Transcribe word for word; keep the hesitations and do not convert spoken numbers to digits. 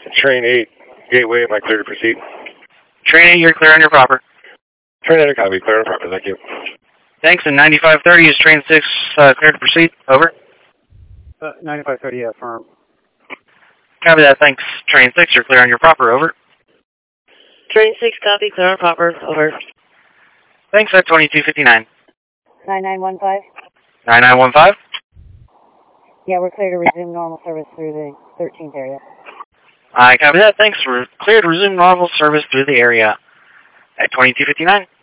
Train eight, Gateway, am I clear to proceed? Train eight, you're clear on your proper. Train eight, copy, clear on proper, thank you. Thanks, and ninety-five thirty is train six, uh, clear to proceed, over. Uh, ninety-five thirty, yeah, firm. Copy that, thanks. Train six, you're clear on your proper, over. Train six, copy, clear on proper, over. Thanks, at twenty-two fifty-nine. nine nine one five? nine nine one five? Yeah, we're clear to resume normal service through the thirteenth area. I copy that, thanks. We're clear to resume normal service through the area at twenty-two fifty-nine.